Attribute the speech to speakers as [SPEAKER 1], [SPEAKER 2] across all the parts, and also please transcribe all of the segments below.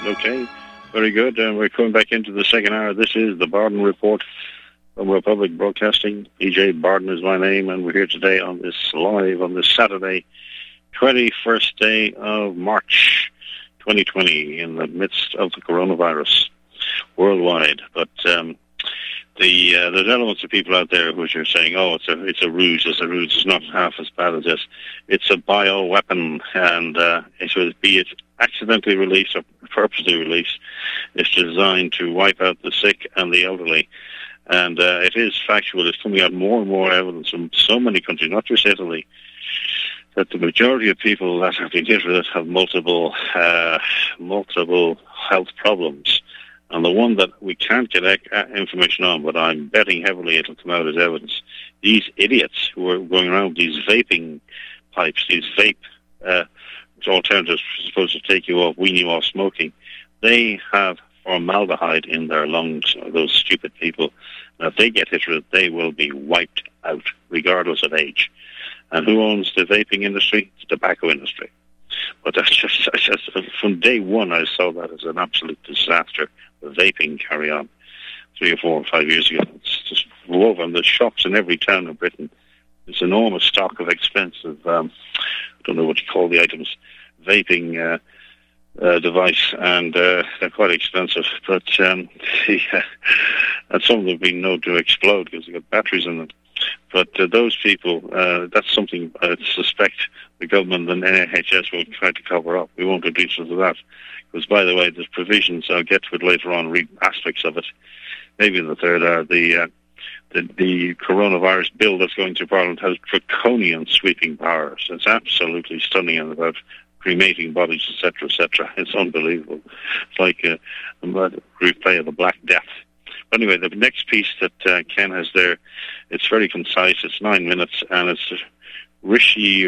[SPEAKER 1] Okay, very good. And we're coming back into the second hour. This is the Barden Report from Republic Broadcasting. EJ Barden is my name, and we're here today on this live on this Saturday, 21st day of March 2020, in the midst of the coronavirus worldwide. But there's elements of people out there which are saying, "Oh, it's a ruse. It's a ruse. It's not half as bad as this. It's a bioweapon, and it would be it accidentally released or purposely released. It's designed to wipe out the sick and the elderly." And it is factual. It's coming out more and more evidence from so many countries, not just Italy, that the majority of people that have been hit with it have multiple health problems. And the one that we can't get information on, but I'm betting heavily it'll come out as evidence, these idiots who are going around with these vaping pipes, these vape alternatives supposed to take you off, wean you off smoking, they have formaldehyde in their lungs, those stupid people. And if they get hit with it, they will be wiped out, regardless of age. And who owns the vaping industry? The tobacco industry. But that's just from day one, I saw that as an absolute disaster. The vaping carry on 3 or 4 or 5 years ago. It's just woven. There's shops in every town in Britain. There's enormous stock of expensive, I don't know what you call the items, vaping device, and they're quite expensive. But and some of them have been known to explode because they've got batteries in them. But those people, that's something I suspect the government and NHS will try to cover up. We won't reduce it to that. Because, by the way, there's provisions, I'll get to it later on, read aspects of it, maybe in the third hour. The coronavirus bill that's going to Parliament has draconian sweeping powers. It's absolutely stunning, and about cremating bodies, etc., etc. It's unbelievable. It's like a replay of the Black Death. But anyway, the next piece that Ken has there, it's very concise. It's 9 minutes, and it's Rishi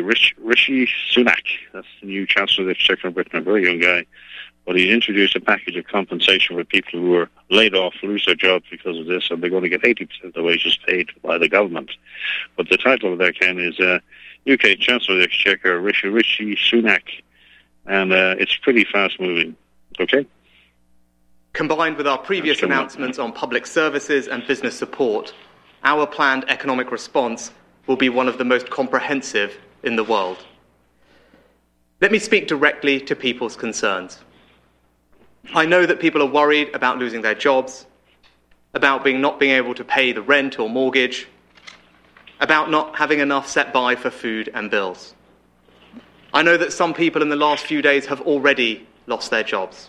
[SPEAKER 1] Sunak. That's the new Chancellor of the Exchequer in Britain, a very young guy. But he's introduced a package of compensation for people who are laid off, lose their jobs because of this, and they're going to get 80% of the wages paid by the government. But the title of that, Ken, is UK Chancellor of the Exchequer, Rishi Sunak. And it's pretty fast-moving. Okay?
[SPEAKER 2] Combined with our previous announcements on public services and business support, our planned economic response will be one of the most comprehensive in the world. Let me speak directly to people's concerns. I know that people are worried about losing their jobs, about not being able to pay the rent or mortgage, about not having enough set by for food and bills. I know that some people in the last few days have already lost their jobs.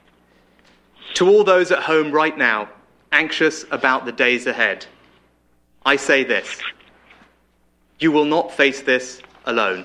[SPEAKER 2] To all those at home right now, anxious about the days ahead, I say this: you will not face this alone.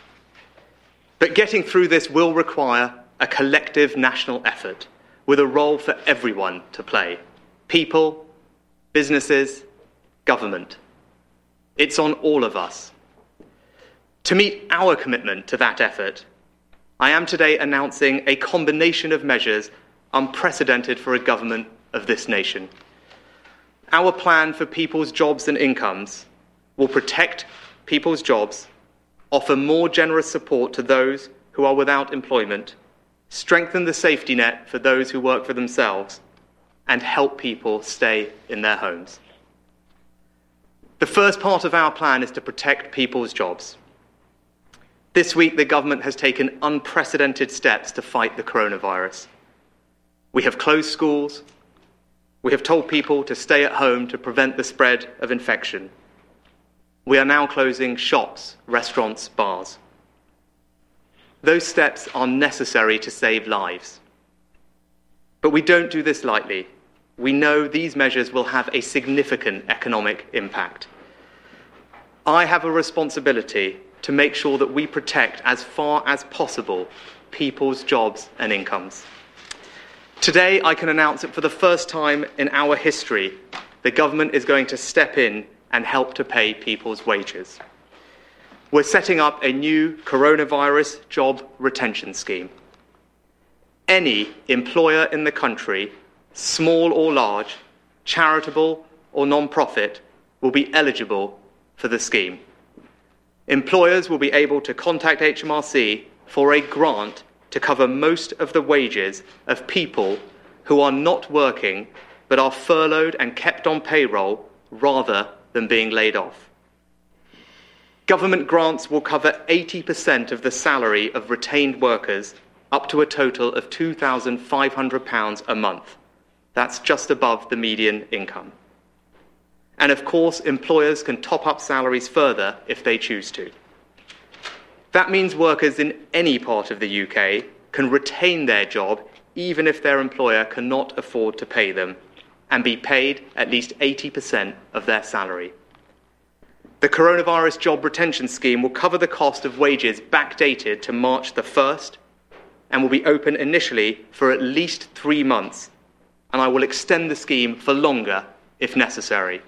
[SPEAKER 2] But getting through this will require a collective national effort, with a role for everyone to play: people, businesses, government. It's on all of us. To meet our commitment to that effort, I am today announcing a combination of measures unprecedented for a government of this nation. Our plan for people's jobs and incomes will protect people's jobs, offer more generous support to those who are without employment, strengthen the safety net for those who work for themselves, and help people stay in their homes. The first part of our plan is to protect people's jobs. This week, the government has taken unprecedented steps to fight the coronavirus. We have closed schools. We have told people to stay at home to prevent the spread of infection. We are now closing shops, restaurants, bars. Those steps are necessary to save lives. But we don't do this lightly. We know these measures will have a significant economic impact. I have a responsibility to make sure that we protect as far as possible people's jobs and incomes. Today, I can announce that for the first time in our history, the government is going to step in and help to pay people's wages. We're setting up a new coronavirus job retention scheme. Any employer in the country, small or large, charitable or non-profit, will be eligible for the scheme. Employers will be able to contact HMRC for a grant to cover most of the wages of people who are not working but are furloughed and kept on payroll rather than being laid off. Government grants will cover 80% of the salary of retained workers up to a total of £2,500 a month. That's just above the median income. And of course, employers can top up salaries further if they choose to. That means workers in any part of the UK can retain their job even if their employer cannot afford to pay them, and be paid at least 80% of their salary. The Coronavirus Job Retention Scheme will cover the cost of wages backdated to March the 1st and will be open initially for at least 3 months, and I will extend the scheme for longer if necessary.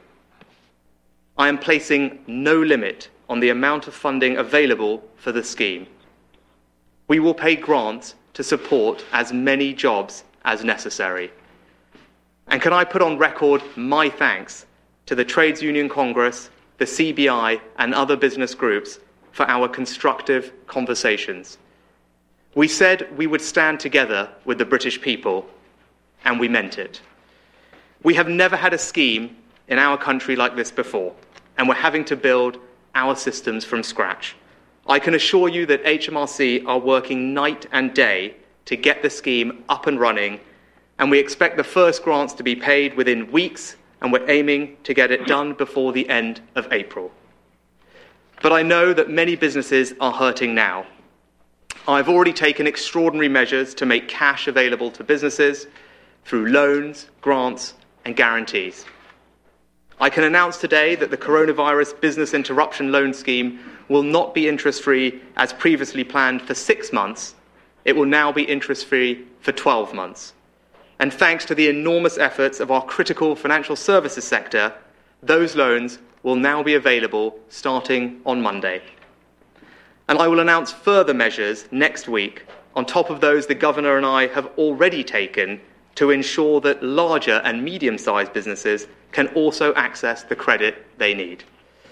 [SPEAKER 2] I am placing no limit on the amount of funding available for the scheme. We will pay grants to support as many jobs as necessary. And can I put on record my thanks to the Trades Union Congress, the CBI and other business groups for our constructive conversations. We said we would stand together with the British people, and we meant it. We have never had a scheme in our country like this before, and we're having to build our systems from scratch. I can assure you that HMRC are working night and day to get the scheme up and running, and we expect the first grants to be paid within weeks, and we're aiming to get it done before the end of April. But I know that many businesses are hurting now. I've already taken extraordinary measures to make cash available to businesses through loans, grants, and guarantees. I can announce today that the Coronavirus Business Interruption Loan Scheme will not be interest-free as previously planned for 6 months. It will now be interest-free for 12 months. And thanks to the enormous efforts of our critical financial services sector, those loans will now be available starting on Monday. And I will announce further measures next week on top of those the Governor and I have already taken to ensure that larger and medium-sized businesses can also access the credit they need.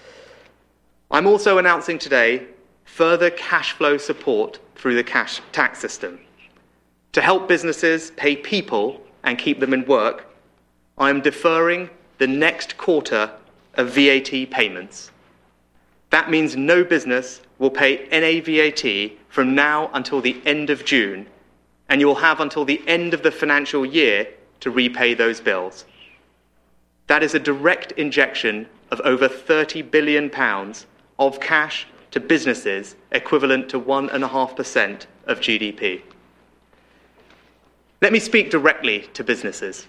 [SPEAKER 2] I'm also announcing today further cash flow support through the cash tax system. To help businesses pay people and keep them in work, I am deferring the next quarter of VAT payments. That means no business will pay NA VAT from now until the end of June, and you will have until the end of the financial year to repay those bills. That is a direct injection of over £30 billion of cash to businesses, equivalent to 1.5% of GDP. Let me speak directly to businesses.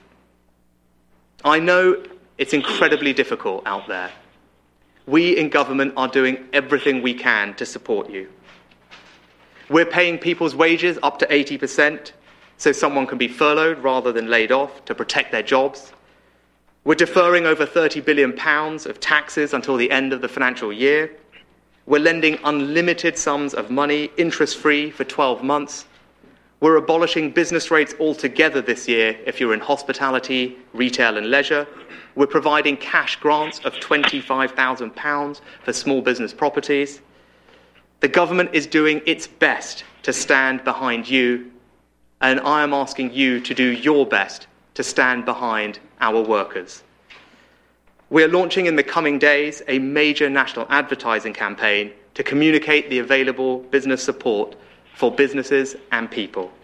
[SPEAKER 2] I know it's incredibly difficult out there. We in government are doing everything we can to support you. We're paying people's wages up to 80% so someone can be furloughed rather than laid off to protect their jobs. We're deferring over £30 billion of taxes until the end of the financial year. We're lending unlimited sums of money, interest-free, for 12 months. We're abolishing business rates altogether this year if you're in hospitality, retail and leisure. We're providing cash grants of £25,000 for small business properties. The government is doing its best to stand behind you, and I am asking you to do your best to stand behind our workers. We are launching in the coming days a major national advertising campaign to communicate the available business support for businesses and people.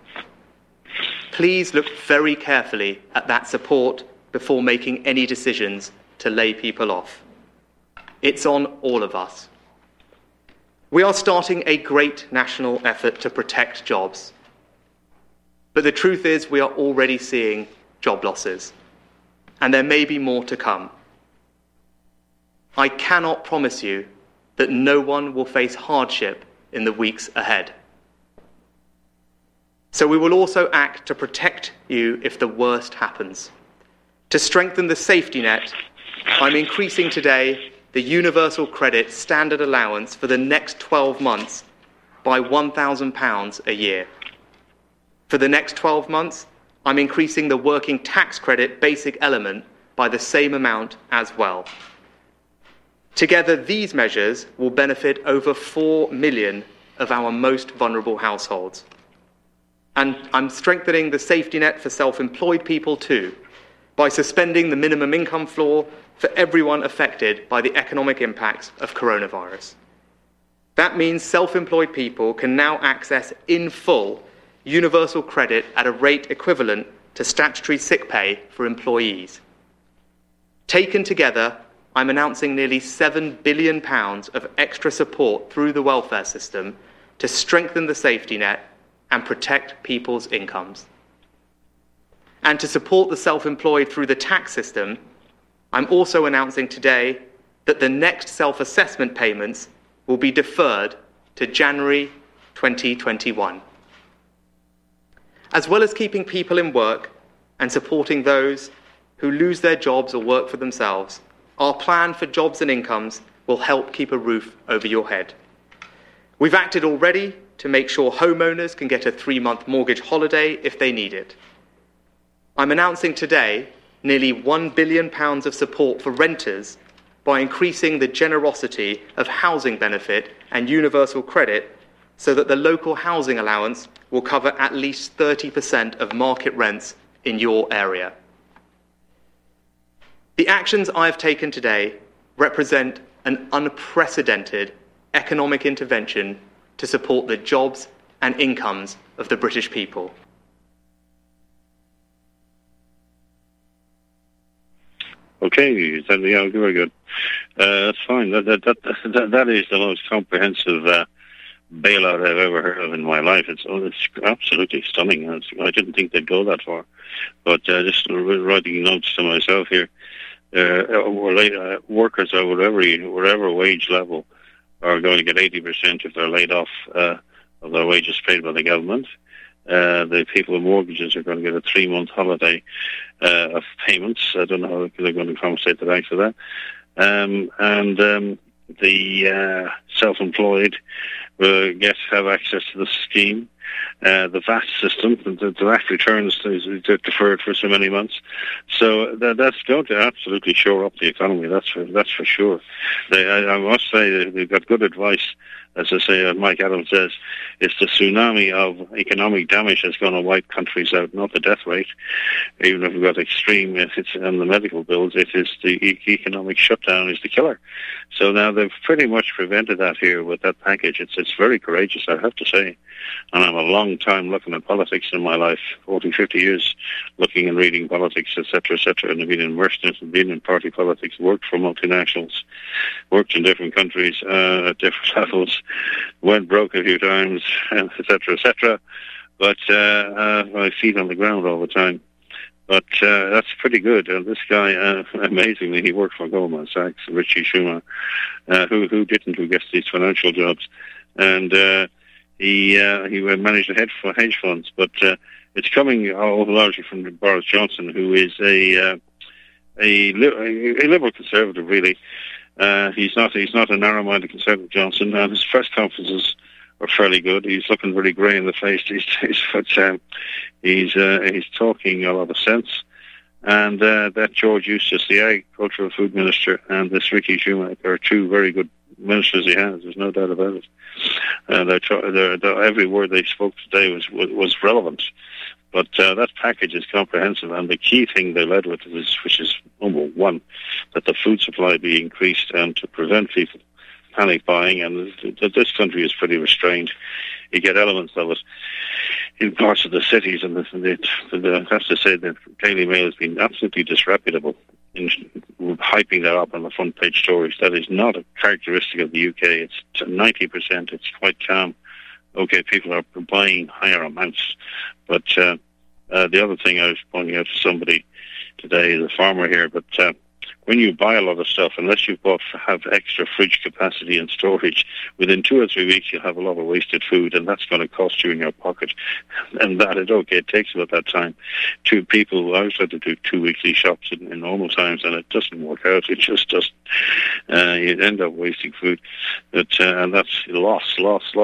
[SPEAKER 2] Please look very carefully at that support before making any decisions to lay people off. It's on all of us. We are starting a great national effort to protect jobs. But the truth is we are already seeing job losses, and there may be more to come. I cannot promise you that no one will face hardship in the weeks ahead. So we will also act to protect you if the worst happens. To strengthen the safety net, I'm increasing today the Universal Credit Standard Allowance for the next 12 months by £1,000 a year. For the next 12 months, I'm increasing the Working Tax Credit basic element by the same amount as well. Together, these measures will benefit over 4 million of our most vulnerable households. And I'm strengthening the safety net for self-employed people too, by suspending the minimum income floor for everyone affected by the economic impacts of coronavirus. That means self-employed people can now access in full universal credit at a rate equivalent to statutory sick pay for employees. Taken together, I'm announcing nearly £7 billion of extra support through the welfare system to strengthen the safety net and protect people's incomes. And to support the self-employed through the tax system, I'm also announcing today that the next self-assessment payments will be deferred to January 2021. As well as keeping people in work and supporting those who lose their jobs or work for themselves, our plan for jobs and incomes will help keep a roof over your head. We've acted already to make sure homeowners can get a 3-month mortgage holiday if they need it. I'm announcing today nearly £1 billion of support for renters by increasing the generosity of housing benefit and universal credit so that the local housing allowance will cover at least 30% of market rents in your area. The actions I've taken today represent an unprecedented economic intervention to support the jobs and incomes of the British people.
[SPEAKER 1] Okay, very good. That's fine. That is the most comprehensive bailout I've ever heard of in my life. It's absolutely stunning. I didn't think they'd go that far. But just writing notes to myself here, workers at whatever wage level are going to get 80% if they're laid off of their wages paid by the government. The people with mortgages are going to get a 3-month holiday of payments. I don't know how they're going to compensate the banks for that. The self-employed will have access to the scheme. The VAT system, the VAT returns is deferred for so many months. So that's going to absolutely shore up the economy. That's for sure. I must say they've got good advice. As I say, Mike Adams says, it's the tsunami of economic damage that's going to wipe countries out, not the death rate. Even if we've got extreme, if it's on the medical bills, it is the economic shutdown is the killer. So now they've pretty much prevented that here with that package. It's very courageous, I have to say. And I'm a long time looking at politics in my life, 40, 50 years looking and reading politics, etc., and I've been immersed in it, been in party politics, worked for multinationals, worked in different countries at different levels, went broke a few times, etc. But my feet on the ground all the time. But that's pretty good. And this guy, amazingly, he worked for Goldman Sachs, Richie Schumer, who gets these financial jobs. And he managed the hedge funds. But it's coming largely from Boris Johnson, who is a liberal conservative, really. He's not a narrow-minded conservative, Johnson, and his press conferences are fairly good. He's looking really grey in the face these days, but he's talking a lot of sense. And that George Eustice, the Agricultural Food Minister, and this Rishi Sunak are two very good ministers he has. There's no doubt about it. And every word they spoke today was relevant. But that package is comprehensive, and the key thing they led with which is number one, that the food supply be increased and to prevent people panic buying. And this country is pretty restrained. You get elements of it in parts of the cities, and I have to say that Daily Mail has been absolutely disreputable in hyping that up on the front page stories. That is not a characteristic of the UK. It's 90%. It's quite calm. Okay, people are buying higher amounts, but the other thing I was pointing out to somebody today, the farmer here, but when you buy a lot of stuff, unless you have extra fridge capacity and storage, within 2 or 3 weeks you'll have a lot of wasted food, and that's going to cost you in your pocket. And it takes about that time. Two people, I was had to do 2 weekly shops in normal times, and it doesn't work out. It just doesn't. You end up wasting food, and that's loss.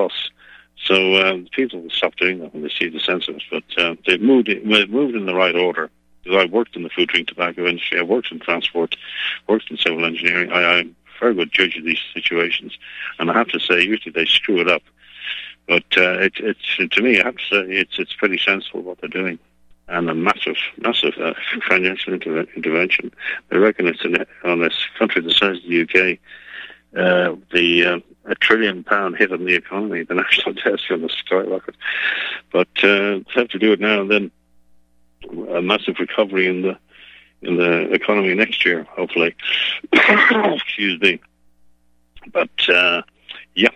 [SPEAKER 1] So people will stop doing that when they see the sense of it. But they've moved in the right order. I worked in the food, drink, tobacco industry. I worked in transport, worked in civil engineering. I'm a very good judge of these situations. And I have to say, usually they screw it up. But it's to me, I have to say, it's pretty sensible what they're doing, and a massive financial intervention. They reckon it's on this country the size of the UK, the £1 trillion hit on the economy, the national debt is going to skyrocket. But they have to do it now and then. A massive recovery in the economy next year, hopefully. Excuse me. But yeah,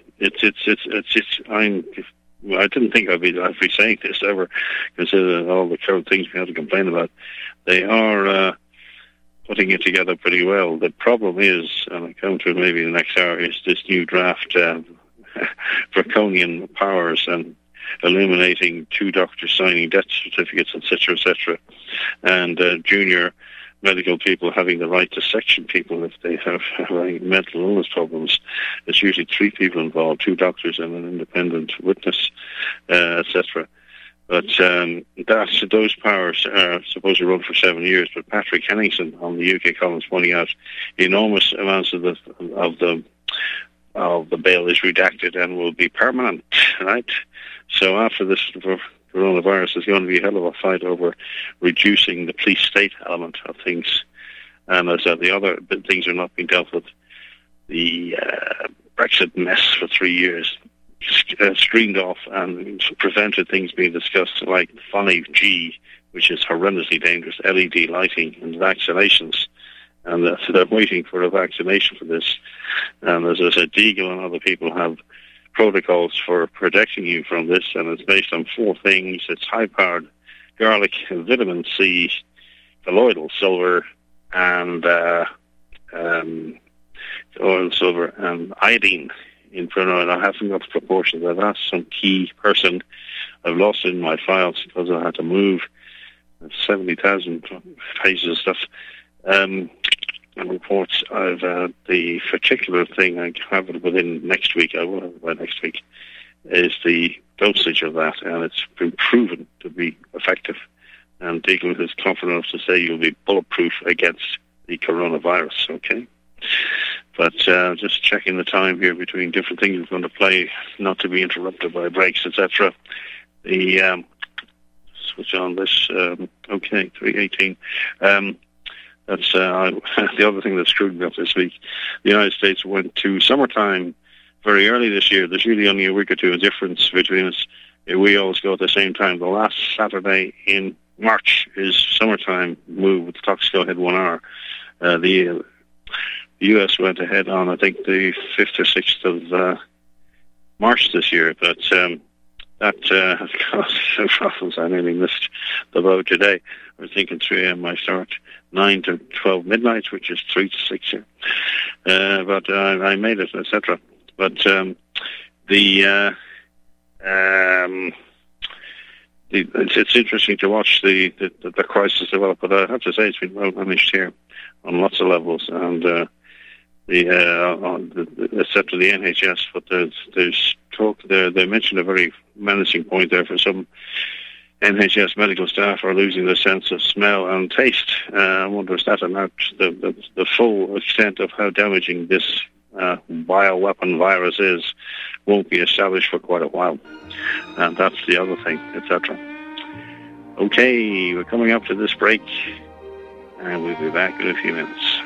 [SPEAKER 1] I didn't think I'd be saying this ever, considering all the current things we have to complain about. They are putting it together pretty well. The problem is, and I'll come to it maybe in the next hour, is this new draft draconian powers and eliminating 2 doctors signing death certificates, etc., and junior medical people having the right to section people if they have mental illness problems. It's usually 3 people involved, 2 doctors and an independent witness, etc. But those powers are supposed to run for 7 years. But Patrick Henningsen on the UK column is pointing out enormous amounts of the bill is redacted and will be permanent, right? So after this coronavirus, there's going to be a hell of a fight over reducing the police-state element of things. And as the other things are not being dealt with, the Brexit mess for 3 years screened off and prevented things being discussed like 5G, which is horrendously dangerous, LED lighting and vaccinations. And so they're waiting for a vaccination for this. And as I said, Deagle and other people have protocols for protecting you from this, and it's based on 4 things. It's high-powered garlic, vitamin C, colloidal silver, and oil silver, and iodine in Pronode. I haven't got the proportions. I've asked some key person. I've lost it in my files because I had to move 70,000 pages of stuff. And reports of the particular thing, I have it within next week, I will have it by next week, is the dosage of that, and it's been proven to be effective. And Deagle is confident enough to say you'll be bulletproof against the coronavirus, okay? But just checking the time here between different things we're going to play, not to be interrupted by breaks, etc. The switch on this, okay, 3:18. That's the other thing that screwed me up this week. The United States went to summertime very early this year. There's really only a week or two of difference between us. We always go at the same time. The last Saturday in March is summertime move with the clocks go ahead 1 hour. The U.S. went ahead on, I think, the 5th or 6th of March this year. But that has caused some problems. I nearly missed the boat today. I was thinking 3 a.m. I start 9 to 12 midnight, which is 3 to 6 here. But I made it, etc. But it's interesting to watch the crisis develop. But I have to say it's been well managed here on lots of levels, and except for the NHS. But there's talk there. They mentioned a very menacing point there for some NHS medical staff are losing their sense of smell and taste. I wonder if that's not the full extent of how damaging this bioweapon virus is won't be established for quite a while. And that's the other thing, etc. Okay, we're coming up to this break, and we'll be back in a few minutes.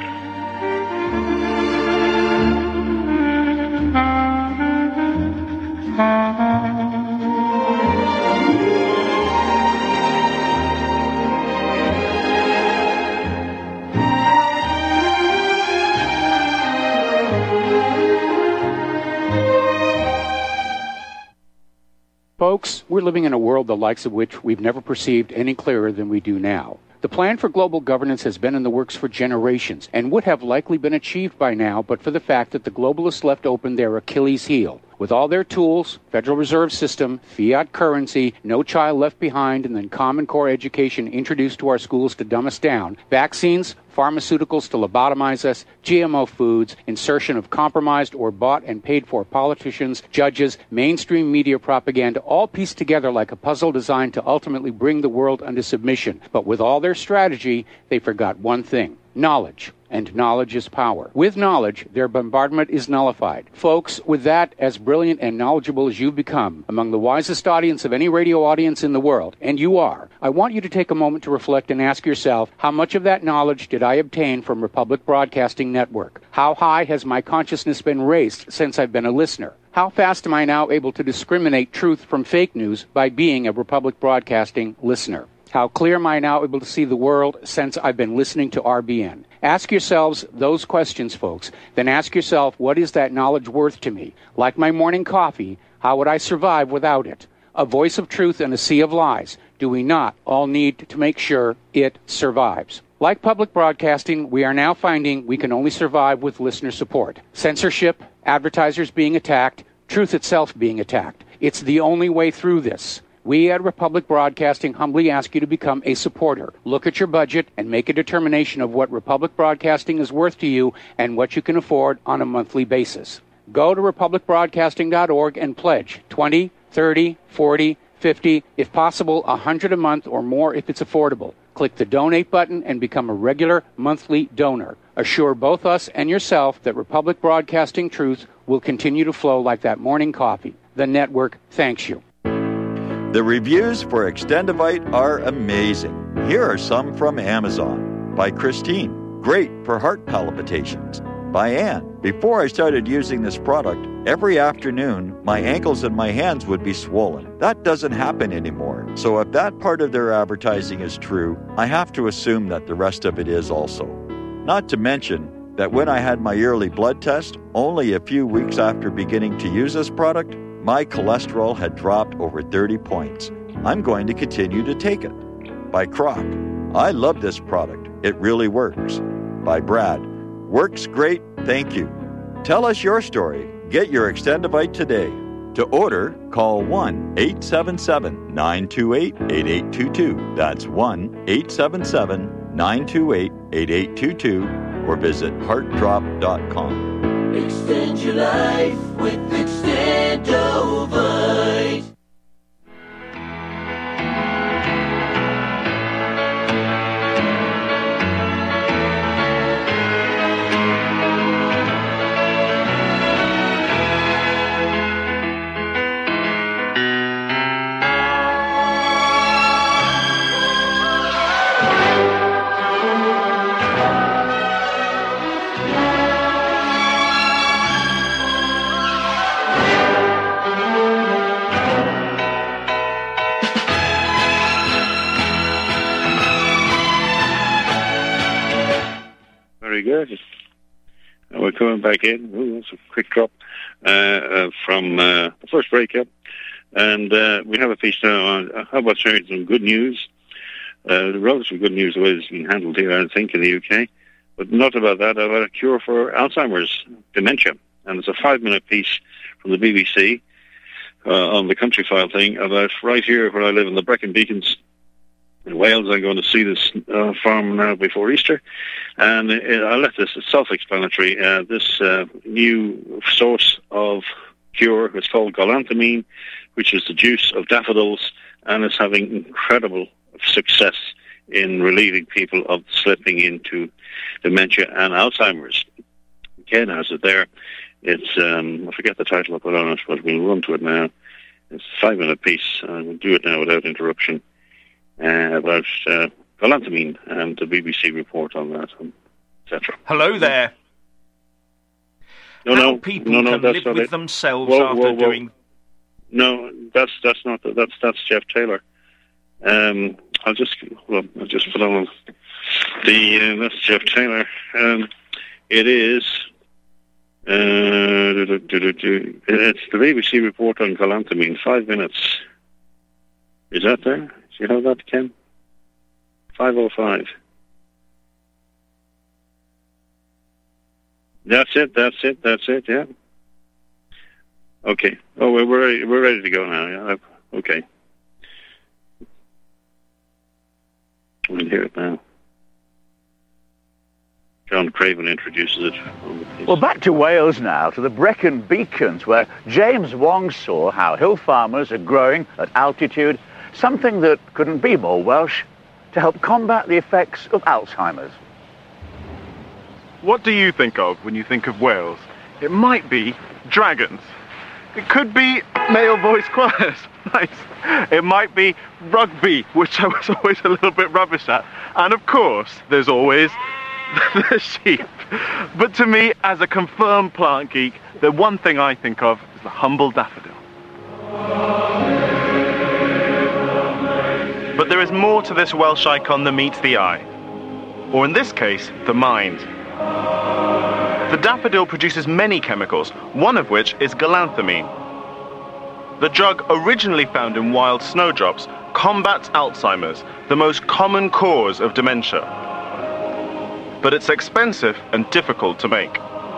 [SPEAKER 3] Folks, we're living in a world the likes of which we've never perceived any clearer than we do now. The plan for global governance has been in the works for generations and would have likely been achieved by now but for the fact that the globalists left open their Achilles heel. With all their tools, Federal Reserve System, fiat currency, no child left behind, and then Common Core education introduced to our schools to dumb us down, vaccines, pharmaceuticals to lobotomize us, GMO foods, insertion of compromised or bought and paid for politicians, judges, mainstream media propaganda, all pieced together like a puzzle designed to ultimately bring the world under submission. But with all their strategy, they forgot one thing: knowledge. and knowledge is power. With knowledge, their bombardment is nullified. Folks, with that, as brilliant and knowledgeable as you've become, among the wisest audience of any radio audience in the world, and you are, I want you to take a moment to reflect and ask yourself, how much of that knowledge did I obtain from Republic Broadcasting Network? How high has my consciousness been raised since I've been a listener? How fast am I now able to discriminate truth from fake news by being a Republic Broadcasting listener? How clear am I now able to see the world since I've been listening to RBN? Ask yourselves those questions, folks. Then ask yourself, what is that knowledge worth to me? Like my morning coffee, how would I survive without it? A voice of truth in a sea of lies. Do we not all need to make sure it survives? Like public broadcasting, we are now finding we can only survive with listener support. Censorship, advertisers being attacked, truth itself being attacked. It's the only way through this. We at Republic Broadcasting humbly ask you to become a supporter. Look at your budget and make a determination of what Republic Broadcasting is worth to you and what you can afford on a monthly basis. Go to republicbroadcasting.org and pledge $20, $30, $40, $50, if possible, $100 a month or more if it's affordable. Click the donate button and become a regular monthly donor. Assure both us and yourself that Republic Broadcasting truth will continue to flow like that morning coffee. The network thanks you.
[SPEAKER 4] The reviews for Extendivite are amazing. Here are some from Amazon. By Christine, great for heart palpitations. By Anne, before I started using this product, every afternoon my ankles and my hands would be swollen. That doesn't happen anymore. So if that part of their advertising is true, I have to assume that the rest of it is also. Not to mention that when I had my yearly blood test, only a few weeks after beginning to use this product, my cholesterol had dropped over 30 points. I'm going to continue to take it. By Croc, I love this product. It really works. By Brad, works great, thank you. Tell us your story. Get your Extendivite today. To order, call 1-877-928-8822. That's 1-877-928-8822 or visit heartdrop.com.
[SPEAKER 5] Extend your life with Extendovite.
[SPEAKER 1] Good. We're coming back in. Ooh, that's a quick drop from the first break up. And we have a piece now on how about sharing some good news. The relatively good news was being handled here, I think, in the UK. But not about that, about a cure for Alzheimer's dementia. And it's a 5-minute piece from the BBC on the Country File thing about right here where I live in the Brecon Beacons in Wales. I'm going to see this farm now before Easter, and I'll let this, it's self-explanatory. This new source of cure is called galantamine, which is the juice of daffodils, and is having incredible success in relieving people of slipping into dementia and Alzheimer's. Ken has it there. It's, I forget the title I put on it, but we'll run to it now. It's a 5-minute piece, and we'll do it now without interruption. About galantamine and the BBC report on that, etc.
[SPEAKER 6] Hello there.
[SPEAKER 1] No,
[SPEAKER 6] people
[SPEAKER 1] can
[SPEAKER 6] live
[SPEAKER 1] that's not
[SPEAKER 6] with
[SPEAKER 1] it.
[SPEAKER 6] themselves after doing.
[SPEAKER 1] No, that's not. That's Jeff Taylor. I'll just put on the. That's Jeff Taylor. It is. It's the BBC report on galantamine. 5 minutes. Is that there? Do you have that, Ken? 5:05. That's it, yeah. Okay. Oh, we're ready to go now, yeah. Okay. We'll hear it now. John Craven introduces it on the piece.
[SPEAKER 7] Well, back to Wales now, to the Brecon Beacons, where James Wong saw how hill farmers are growing at altitude, something that couldn't be more Welsh, to help combat the effects of Alzheimer's.
[SPEAKER 8] What do you think of when you think of Wales? It might be dragons. It could be male voice choirs. Nice. It might be rugby, which I was always a little bit rubbish at. And of course, there's always the sheep. But to me, as a confirmed plant geek, the one thing I think of is the humble daffodil. But there is more to this Welsh icon than meets the eye. Or in this case, the mind. The daffodil produces many chemicals, one of which is galanthamine. The drug, originally found in wild snowdrops, combats Alzheimer's, the most common cause of dementia. But it's expensive and difficult to make.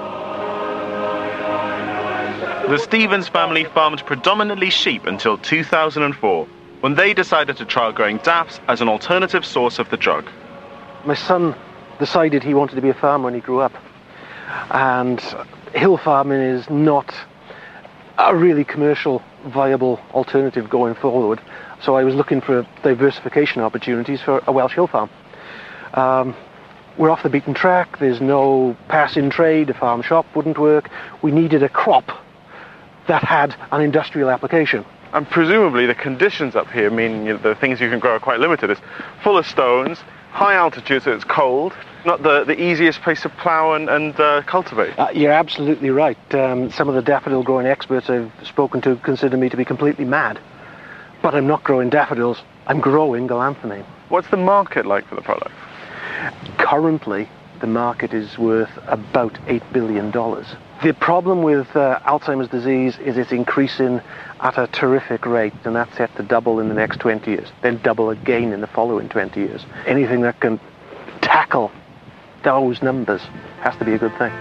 [SPEAKER 8] The Stevens family farmed predominantly sheep until 2004, when they decided to trial growing daffs as an alternative source of the drug.
[SPEAKER 9] My son decided he wanted to be a farmer when he grew up, and hill farming is not a really commercial viable alternative going forward, so I was looking for diversification opportunities for a Welsh hill farm. We're off the beaten track, there's no pass-in trade, a farm shop wouldn't work. We needed a crop that had an industrial application.
[SPEAKER 8] And presumably the conditions up here mean the things you can grow are quite limited. It's full of stones, high altitude, so it's cold, not the easiest place to plough and cultivate.
[SPEAKER 9] You're absolutely right. Some of the daffodil growing experts I've spoken to consider me to be completely mad. But I'm not growing daffodils, I'm growing galanthamine.
[SPEAKER 8] What's the market like for the product?
[SPEAKER 9] Currently, the market is worth about $8 billion. The problem with Alzheimer's disease is it's increasing at a terrific rate, and that's set to double in the next 20 years, then double again in the following 20 years. Anything that can tackle those numbers has to be a good thing.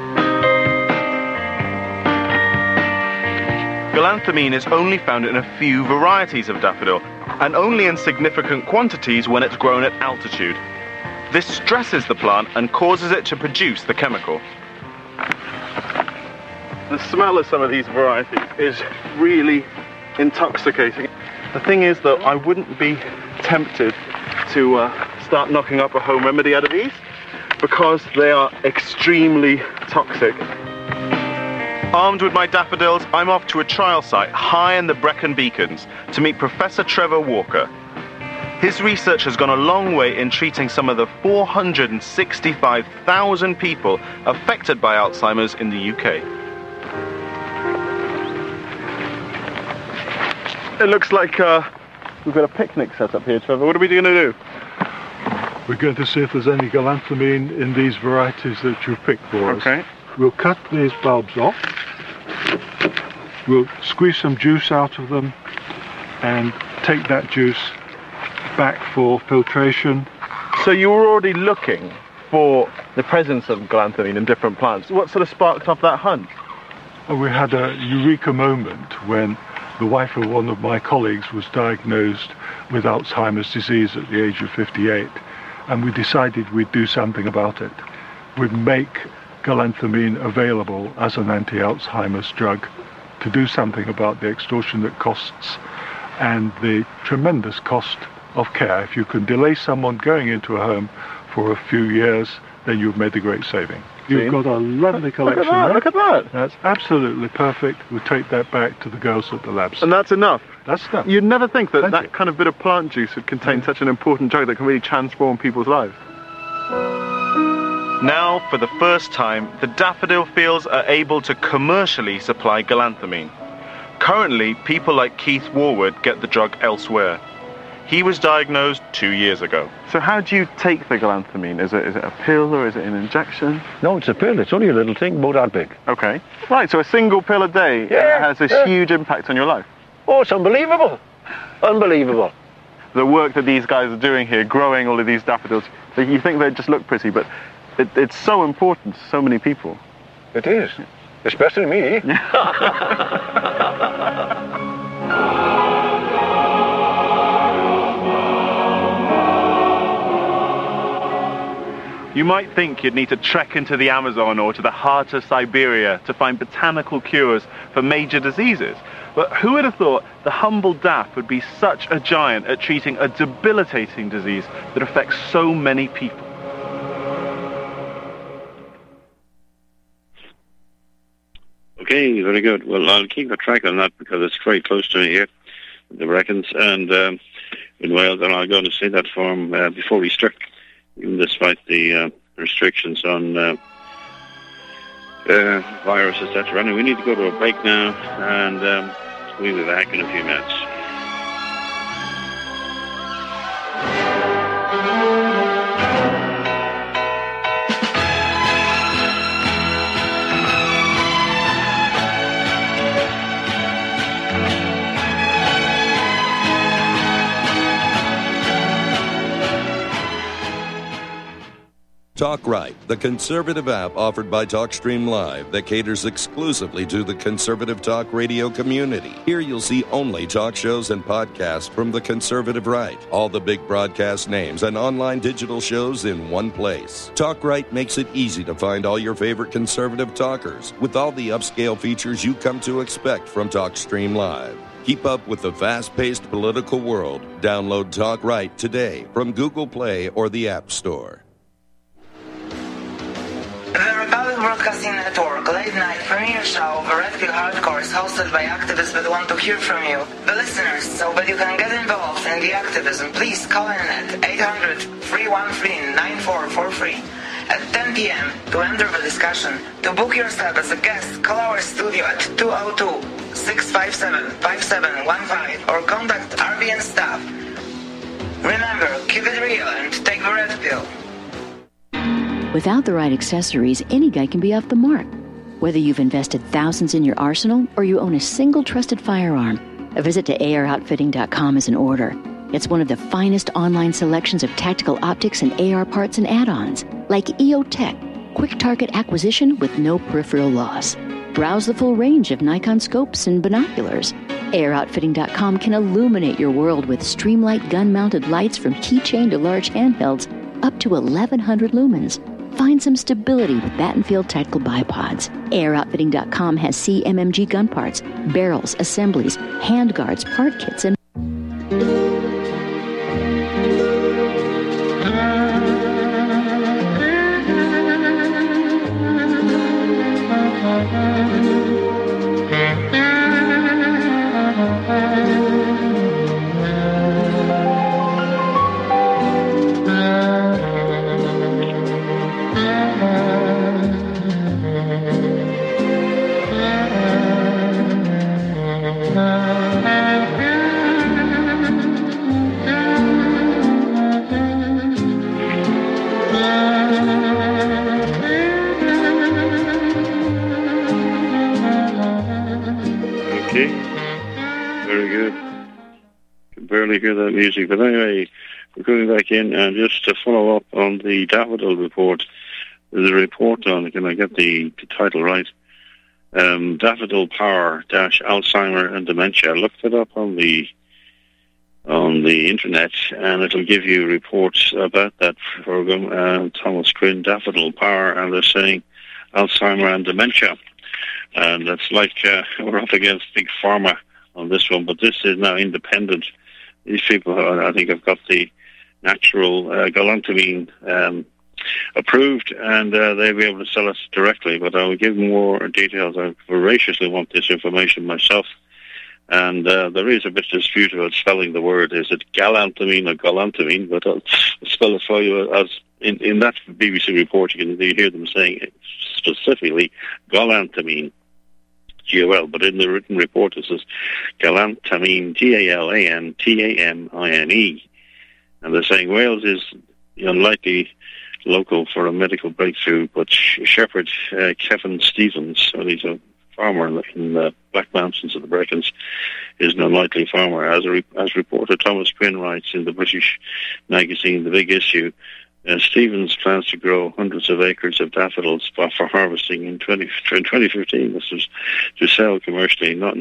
[SPEAKER 8] Galanthamine is only found in a few varieties of daffodil, and only in significant quantities when it's grown at altitude. This stresses the plant and causes it to produce the chemical. The smell of some of these varieties is really intoxicating. The thing is, though, I wouldn't be tempted to start knocking up a home remedy out of these because they are extremely toxic. Armed with my daffodils, I'm off to a trial site high in the Brecon Beacons to meet Professor Trevor Walker. His research has gone a long way in treating some of the 465,000 people affected by Alzheimer's in the UK. It looks like we've got a picnic set up here, Trevor. What are we going to do?
[SPEAKER 10] We're going to see if there's any galanthamine in these varieties that you've picked for us.
[SPEAKER 8] Okay.
[SPEAKER 10] We'll cut these bulbs off. We'll squeeze some juice out of them and take that juice back for filtration.
[SPEAKER 8] So you were already looking for the presence of galanthamine in different plants. What sort of sparked off that hunt?
[SPEAKER 10] Well, we had a eureka moment when the wife of one of my colleagues was diagnosed with Alzheimer's disease at the age of 58, and we decided we'd do something about it. We'd make galanthamine available as an anti-Alzheimer's drug to do something about the extortionate costs and the tremendous cost of care. If you can delay someone going into a home for a few years, then you've made a great saving. You've got a lovely collection there.
[SPEAKER 8] Look at that.
[SPEAKER 10] That's absolutely perfect. We'll take that back to the girls at the labs.
[SPEAKER 8] And that's enough?
[SPEAKER 10] That's enough.
[SPEAKER 8] You'd never think that that kind of bit of plant juice would contain such an important drug that can really transform people's lives. Now, for the first time, the daffodil fields are able to commercially supply galanthamine. Currently, people like Keith Warwood get the drug elsewhere. He was diagnosed 2 years ago. So how do you take the galanthamine? Is it a pill or is it an injection?
[SPEAKER 11] No, it's a pill. It's only a little thing, about that big.
[SPEAKER 8] Okay. Right, so a single pill a day has this huge impact on your life.
[SPEAKER 11] Oh, it's unbelievable. Unbelievable.
[SPEAKER 8] The work that these guys are doing here, growing all of these daffodils, you think they just look pretty, but it's so important to so many people.
[SPEAKER 11] It is. Especially me.
[SPEAKER 8] You might think you'd need to trek into the Amazon or to the heart of Siberia to find botanical cures for major diseases. But who would have thought the humble daff would be such a giant at treating a debilitating disease that affects so many people?
[SPEAKER 1] Okay, very good. Well, I'll keep a track on that because it's very close to me here, the Brecons, and in Wales, and I'm going to see that form before we start, even despite the restrictions on virus, etc. Anyway, we need to go to a break now, and we'll be back in a few minutes.
[SPEAKER 12] Talk Right, the conservative app offered by TalkStream Live that caters exclusively to the conservative talk radio community. Here you'll see only talk shows and podcasts from the conservative right. All the big broadcast names and online digital shows in one place. Talk Right makes it easy to find all your favorite conservative talkers with all the upscale features you come to expect from TalkStream Live. Keep up with the fast-paced political world. Download Talk Right today from Google Play or the App Store.
[SPEAKER 13] The Republic Broadcasting Network late night premiere show of Red Pill Hardcore is hosted by activists that want to hear from you, the listeners. So that you can get involved in the activism, please call in at 800-313-9443 at 10 p.m. to enter the discussion. To book yourself as a guest, call our studio at 202-657-5715 or contact RBN staff. Remember, keep it real and take the Red Pill.
[SPEAKER 14] Without the right accessories, any guy can be off the mark. Whether you've invested thousands in your arsenal or you own a single trusted firearm, a visit to AROutfitting.com is in order. It's one of the finest online selections of tactical optics and AR parts and add-ons, like EOTech, quick target acquisition with no peripheral loss. Browse the full range of Nikon scopes and binoculars. AROutfitting.com can illuminate your world with Streamlight gun-mounted lights from keychain to large handhelds, up to 1,100 lumens. Find some stability with Battenfield Tactical Bipods. AROutfitting.com has CMMG gun parts, barrels, assemblies, handguards, part kits, and
[SPEAKER 1] hear that music. But anyway, we're going back in, and just to follow up on the Daffodil report, there's a report on, can I get the title right? Daffodil Power Alzheimer and Dementia. Look it up on the internet, and it'll give you reports about that program. Thomas Quinn, Daffodil Power, and they're saying Alzheimer and Dementia. And that's like we're up against Big Pharma on this one, but this is now independent. These people, I think, have got the natural galantamine approved, and they'll be able to sell us directly. But I will give more details. I voraciously want this information myself. And there is a bit of dispute about spelling the word. Is it galantamine or galantamine? But I'll spell it for you. As in that BBC report, you can hear them saying specifically galantamine. GOL, but in the written report it says galantamine, Galantamine, and they're saying Wales is unlikely local for a medical breakthrough, but Shepherd Kevin Stevens, and he's a farmer in the Black Mountains of the Brecons, is an unlikely farmer. As reporter Thomas Quinn writes in the British magazine The Big Issue, Stevens plans to grow hundreds of acres of daffodils for harvesting in 2015. This is to sell commercially, not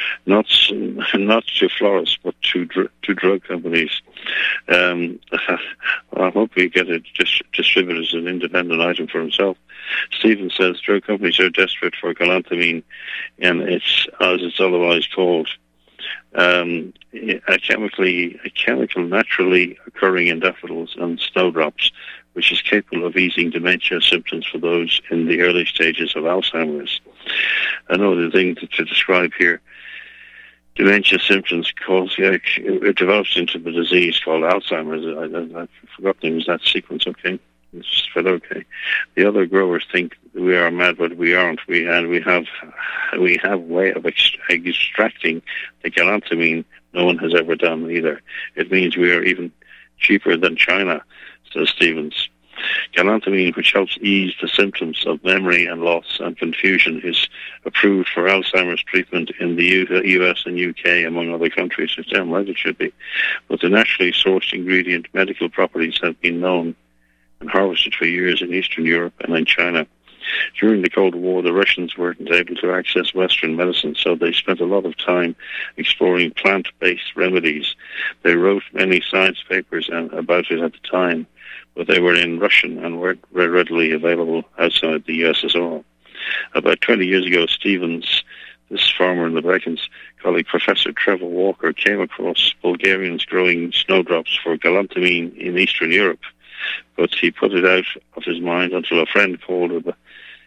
[SPEAKER 1] to florists, but to drug companies. I hope we get it distributed as an independent item for himself. Stevens says drug companies are desperate for galantamine, and it's, as it's otherwise called, a chemical naturally occurring in daffodils and snowdrops, which is capable of easing dementia symptoms for those in the early stages of Alzheimer's. Another thing to describe here, dementia symptoms it develops into the disease called Alzheimer's. I forgot the name of that sequence, okay? It's felt okay. The other growers think we are mad, but we aren't. We have a way of extracting the galantamine no one has ever done either. It means we are even cheaper than China, says Stevens. Galantamine, which helps ease the symptoms of memory and loss and confusion, is approved for Alzheimer's treatment in the US and UK, among other countries. It's damn right it should be. But the naturally sourced ingredient medical properties have been known and harvested for years in Eastern Europe and in China. During the Cold War, the Russians weren't able to access Western medicine, so they spent a lot of time exploring plant-based remedies. They wrote many science papers about it at the time, but they were in Russian and weren't readily available outside the USSR. About 20 years ago, Stevens, this farmer in the Brecons, colleague Professor Trevor Walker, came across Bulgarians growing snowdrops for galantamine in Eastern Europe, but he put it out of his mind until a friend called about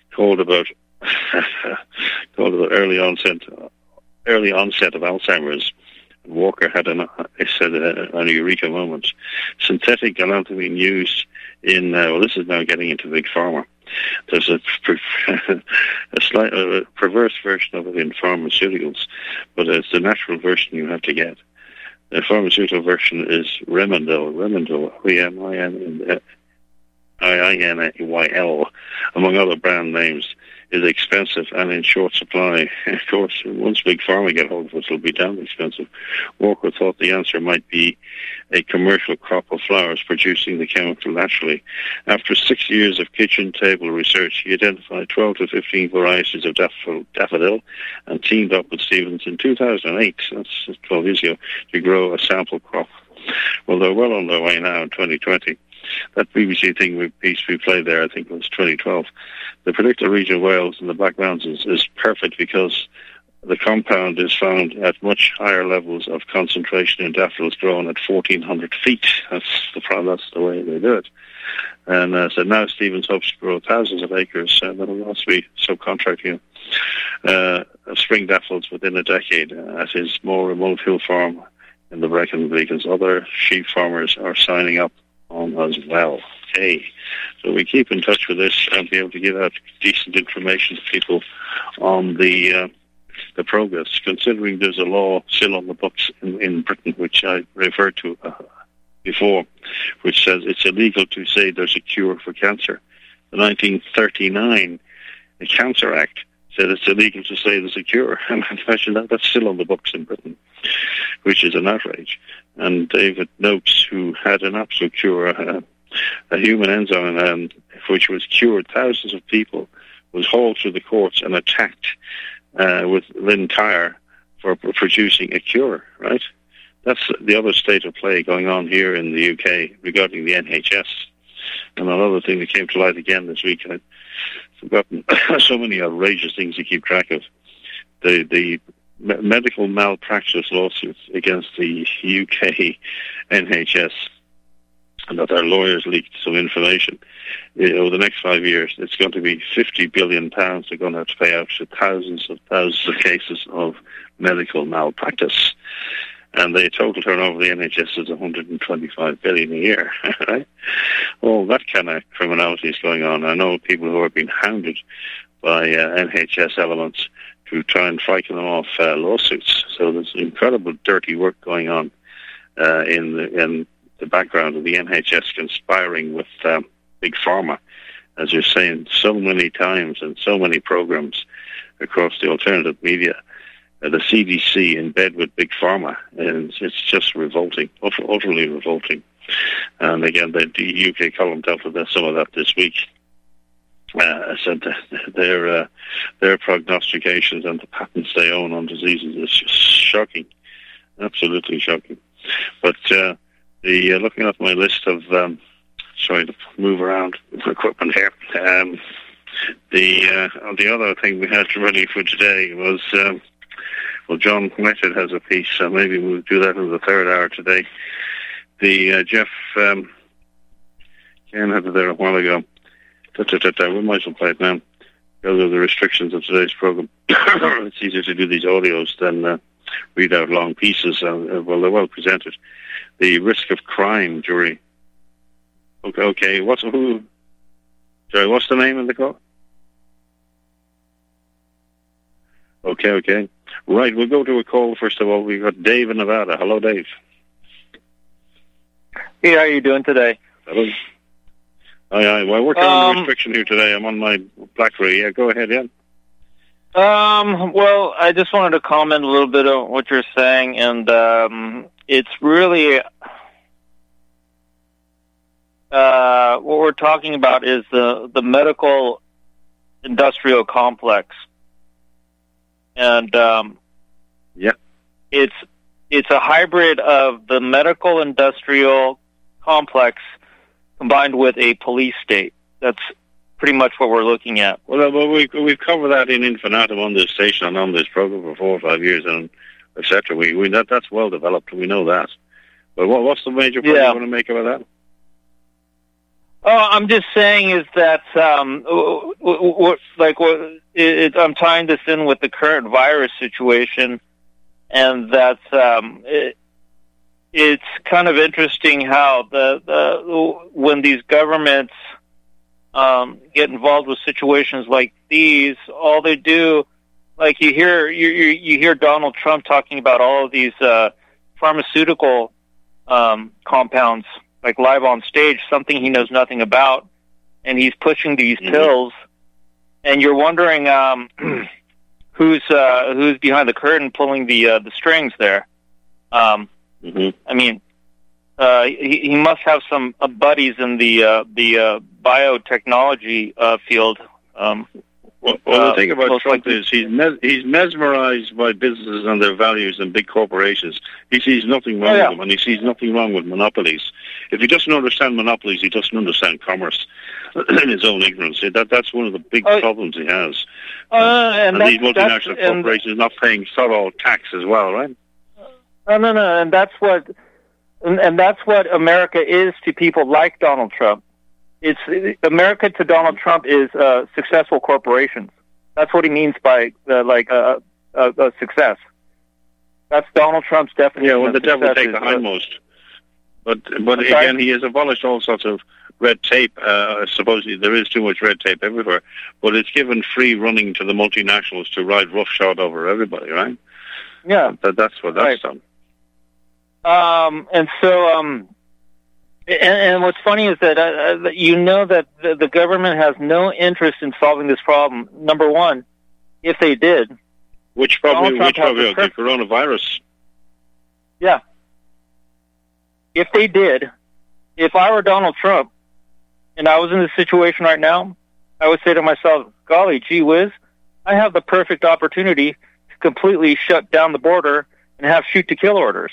[SPEAKER 1] early onset of Alzheimer's. Walker had an eureka moment. Synthetic galantamine used in this is now getting into big pharma. There's a perverse version of it in pharmaceuticals, but it's the natural version you have to get. The pharmaceutical version is Remindel, Remindel, among other brand names, is expensive and in short supply. Of course, once Big Pharma get hold of it, it'll be damn expensive. Walker thought the answer might be a commercial crop of flowers producing the chemical naturally. After 6 years of kitchen table research, he identified 12 to 15 varieties of daffodil and teamed up with Stevens in 2008, that's 12 years ago, to grow a sample crop. Well, they're well on their way now in 2020. That BBC piece we played there, I think it was 2012. The predicted region of Wales in the Black Mountains is perfect because the compound is found at much higher levels of concentration in daffodils grown at 1,400 feet. That's the way they do it. And so now Stevens hopes to grow thousands of acres, and that'll also be subcontracting of spring daffodils within a decade at his more remote hill farm in the Brecon Beacons. Other sheep farmers are signing up on as well. Okay, so we keep in touch with this and be able to give out decent information to people on the progress, considering there's a law still on the books in Britain, which I referred to before, which says it's illegal to say there's a cure for cancer. The 1939 Cancer Act said it's illegal to say there's a cure, and imagine that's still on the books in Britain, which is an outrage. And David Noakes, who had an absolute cure, a human enzyme which was cured thousands of people, was hauled through the courts and attacked with Lynn Tyre for producing a cure, right? That's the other state of play going on here in the UK regarding the NHS. And another thing that came to light again this week, I've forgotten so many outrageous things to keep track of. The medical malpractice lawsuits against the UK NHS, and that their lawyers leaked some information. Over the next 5 years, it's going to be £50 billion they're going to have to pay out to thousands of cases of medical malpractice. And the total turnover of the NHS is $125 billion a year. Right? All that kind of criminality is going on. I know people who have been hounded by NHS elements to try and frighten them off lawsuits. So there's incredible dirty work going on in the background of the NHS conspiring with Big Pharma, as you're saying so many times and so many programs across the alternative media. The CDC in bed with Big Pharma, and it's just revolting, utterly revolting. And again, the UK column dealt with some of that this week. Said that their prognostications and the patents they own on diseases is just shocking, absolutely shocking. But looking at my list of trying to move around equipment here. The other thing we had ready for today was. John Method has a piece, so maybe we'll do that in the third hour today. The Jeff Ken had it there a while ago. We might as well play it now. because of the restrictions of today's program. It's easier to do these audios than read out long pieces. Well, they're well presented. The risk of crime, jury. Okay. What's the name of the call? Okay. Right, we'll go to a call first of all. We've got Dave in Nevada. Hello, Dave.
[SPEAKER 15] Hey, how are you doing today?
[SPEAKER 1] Hello. Aye. Well, we're on the restriction here today. I'm on my BlackBerry. Yeah, go ahead, yeah.
[SPEAKER 15] Well, I just wanted to comment a little bit on what you're saying, and it's really what we're talking about is the medical industrial complex, and it's a hybrid of the medical industrial complex combined with a police state. That's pretty much what we're looking at.
[SPEAKER 1] Well, we've covered that in infinitum on this station and on this program for 4 or 5 years, and etc. That's well developed. We know that. But what's the major point you want to make about that?
[SPEAKER 15] Oh, I'm just saying is that I'm tying this in with the current virus situation, and that it's kind of interesting how when these governments get involved with situations like these, all they do, like you hear Donald Trump talking about all of these pharmaceutical compounds, like live on stage, something he knows nothing about, and he's pushing these pills, and you're wondering who's behind the curtain pulling the strings there. I mean, he must have some buddies in the biotechnology field.
[SPEAKER 1] Well, the thing about Trump is he's mesmerized by businesses and their values and big corporations. He sees nothing wrong with them, and he sees nothing wrong with monopolies. If he doesn't understand monopolies, he doesn't understand commerce in his own ignorance. That's one of the big problems he has. And these multinational corporations not paying thorough tax as well, right?
[SPEAKER 15] No, and that's what America is to people like Donald Trump. America to Donald Trump is successful corporations. That's what he means by success. That's Donald Trump's definition.
[SPEAKER 1] Yeah, well, the devil take the hindmost. But again, he has abolished all sorts of red tape. Supposedly there is too much red tape everywhere, but it's given free running to the multinationals to ride roughshod over everybody, right?
[SPEAKER 15] Yeah,
[SPEAKER 1] that's what that's done.
[SPEAKER 15] And what's funny is that that the government has no interest in solving this problem. Number one, if they did,
[SPEAKER 1] which problem? The coronavirus.
[SPEAKER 15] Yeah. If they did, if I were Donald Trump and I was in this situation right now, I would say to myself, "Golly, gee whiz, I have the perfect opportunity to completely shut down the border and have shoot-to-kill orders."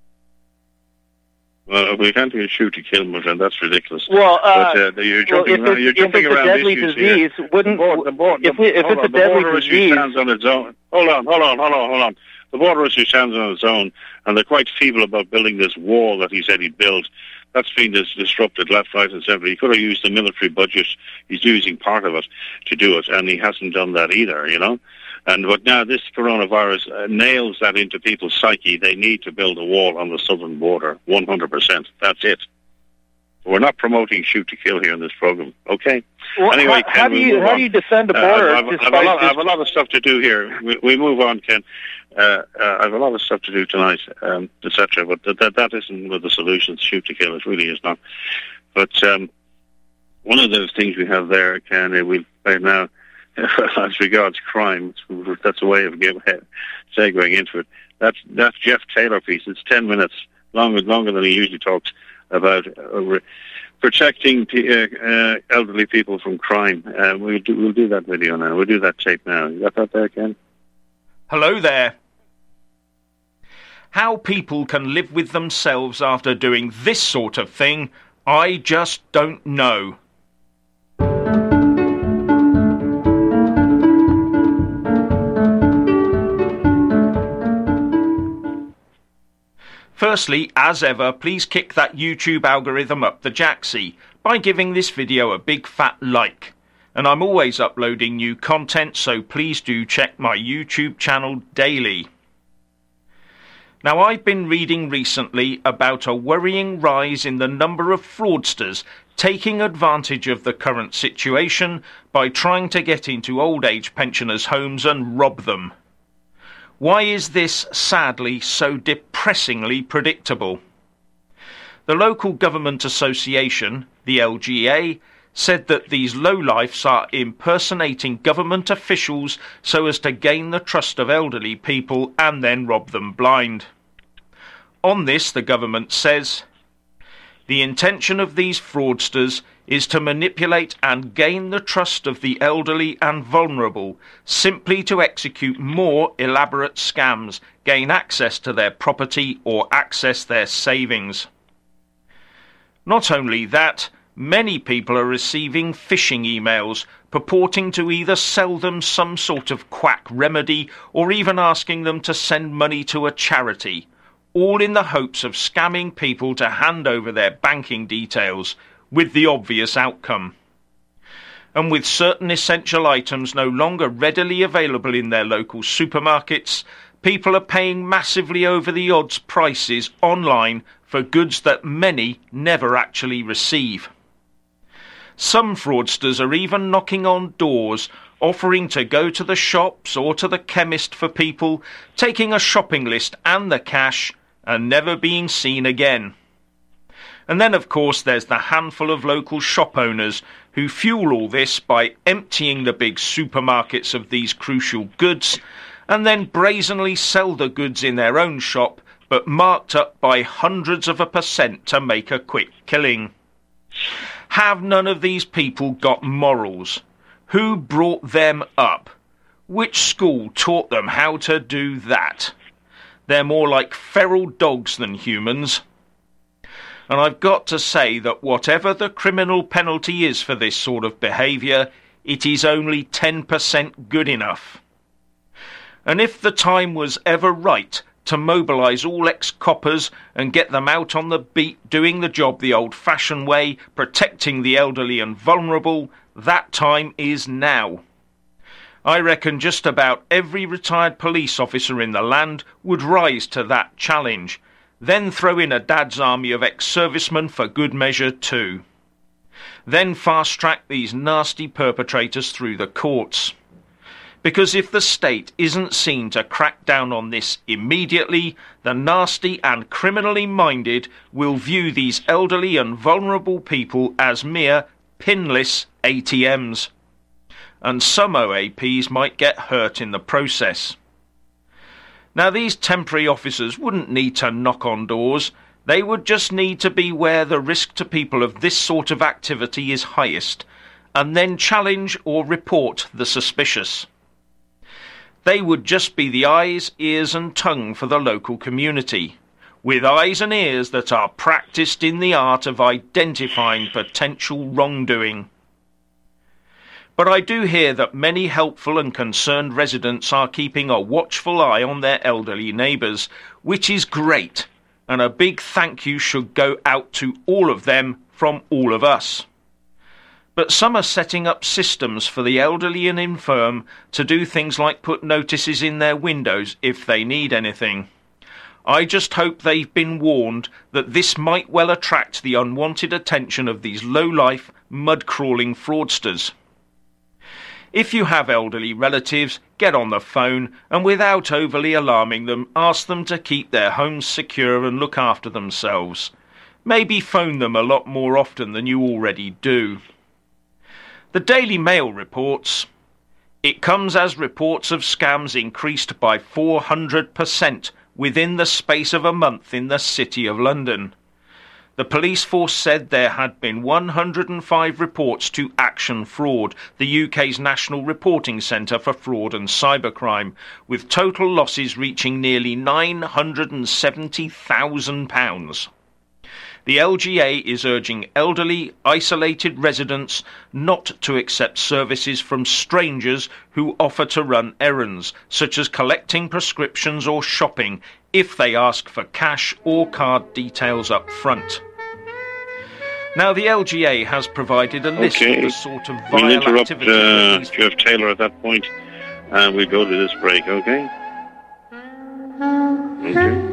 [SPEAKER 1] Well, we can't do shoot-to-kill, my friend. That's ridiculous.
[SPEAKER 15] Well,
[SPEAKER 1] you're jumping around. You're jumping around
[SPEAKER 15] deadly
[SPEAKER 1] issues
[SPEAKER 15] disease,
[SPEAKER 1] here.
[SPEAKER 15] If it's a deadly disease,
[SPEAKER 1] stands on its own. Hold on. The border issue stands on its own, and they're quite feeble about building this wall that he said he'd build. That's been disrupted left, right, and centre. He could have used the military budget. He's using part of it to do it, and he hasn't done that either, you know. But now this coronavirus nails that into people's psyche. They need to build a wall on the southern border, 100%. That's it. We're not promoting shoot-to-kill here in this program, okay?
[SPEAKER 15] Well,
[SPEAKER 1] anyway,
[SPEAKER 15] how do you defend the border?
[SPEAKER 1] I have a lot of stuff to do here. We move on, Ken. I have a lot of stuff to do tonight, etc. But that isn't with the solutions. Shoot-to-kill, it really is not. But one of those things we have there, Ken, right now, as regards crime, that's a way of segueing into it. That's Jeff Taylor piece. It's 10 minutes longer than he usually talks about protecting elderly people from crime. We'll do that video now. We'll do that tape now. You got that there, Ken?
[SPEAKER 6] Hello there. How people can live with themselves after doing this sort of thing, I just don't know. Firstly, as ever, please kick that YouTube algorithm up the jacksie by giving this video a big fat like. and I'm always uploading new content, so please do check my YouTube channel daily. Now, I've been reading recently about a worrying rise in the number of fraudsters taking advantage of the current situation by trying to get into old age pensioners' homes and rob them. Why is this sadly so depressingly predictable? The local government association, the LGA, said that these lowlifes are impersonating government officials so as to gain the trust of elderly people and then rob them blind. On this, the government says, the intention of these fraudsters is to manipulate and gain the trust of the elderly and vulnerable, simply to execute more elaborate scams, gain access to their property or access their savings. Not only that, many people are receiving phishing emails purporting to either sell them some sort of quack remedy or even asking them to send money to a charity, all in the hopes of scamming people to hand over their banking details, with the obvious outcome. And with certain essential items no longer readily available in their local supermarkets, people are paying massively over the odds prices online for goods that many never actually receive. Some fraudsters are even knocking on doors, offering to go to the shops or to the chemist for people, taking a shopping list and the cash, and never being seen again. And then, of course, there's the handful of local shop owners who fuel all this by emptying the big supermarkets of these crucial goods, and then brazenly sell the goods in their own shop, but marked up by hundreds of % to make a quick killing. Have none of these people got morals? Who brought them up? Which school taught them how to do that? They're more like feral dogs than humans. And I've got to say that whatever the criminal penalty is for this sort of behaviour, it is only 10% good enough. And if the time was ever right to mobilise all ex-coppers and get them out on the beat doing the job the old-fashioned way, protecting the elderly and vulnerable, that time is now. I reckon just about every retired police officer in the land would rise to that challenge, then throw in a dad's army of ex-servicemen for good measure too. Then fast-track these nasty perpetrators through the courts. Because if the state isn't seen to crack down on this immediately, the nasty and criminally minded will view these elderly and vulnerable people as mere pinless ATMs. And some OAPs might get hurt in the process. Now, these temporary officers wouldn't need to knock on doors. They would just need to be where the risk to people of this sort of activity is highest, and then challenge or report the suspicious. They would just be the eyes, ears and tongue for the local community, with eyes and ears that are practised in the art of identifying potential wrongdoing. But I do hear that many helpful and concerned residents are keeping a watchful eye on their elderly neighbours, which is great, and a big thank you should go out to all of them from all of us. But some are setting up systems for the elderly and infirm to do things like put notices in their windows if they need anything. I just hope they've been warned that this might well attract the unwanted attention of these low-life, mud-crawling fraudsters. If you have elderly relatives, get on the phone and without overly alarming them, ask them to keep their homes secure and look after themselves. Maybe phone them a lot more often than you already do. The Daily Mail reports, it comes as reports of scams increased by 400% within the space of a month in the City of London. The police force said there had been 105 reports to Action Fraud, the UK's national reporting centre for fraud and cybercrime, with total losses reaching nearly £970,000. The LGA is urging elderly, isolated residents not to accept services from strangers who offer to run errands, such as collecting prescriptions or shopping, if they ask for cash or card details up front. Now, the LGA has provided a list of the sort of vile
[SPEAKER 1] we'll interrupt
[SPEAKER 6] activities.
[SPEAKER 1] Jeff Taylor at that point, and we'll go to this break, okay? Thank you.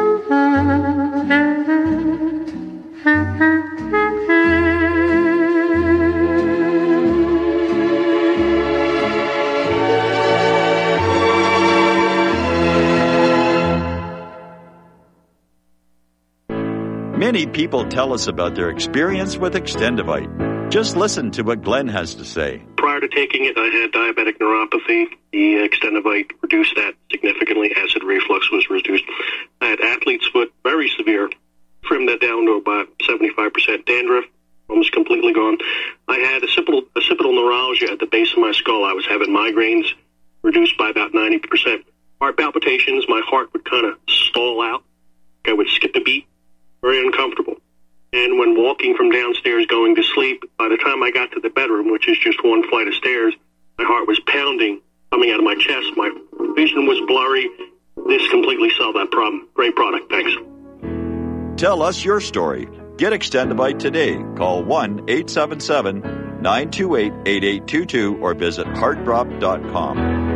[SPEAKER 4] Many people tell us about their experience with Extendivite. Just listen to what Glenn has to say.
[SPEAKER 16] Prior to taking it, I had diabetic neuropathy. The Extendivite reduced that significantly. Acid reflux was reduced. I had athlete's foot, very severe. Trimmed that down to about 75%. Dandruff, almost completely gone. I had occipital neuralgia at the base of my skull. I was having migraines, reduced by about 90%. Heart palpitations, my heart would kind of stall out. I would skip a beat. Very uncomfortable. And when walking from downstairs going to sleep, by the time I got to the bedroom, which is just one flight of stairs, my heart was pounding, coming out of my chest. My vision was blurry. This completely solved that problem. Great product. Thanks.
[SPEAKER 4] Tell us your story. Get Extendivite today. Call 1-877-928-8822 or visit heartdrop.com.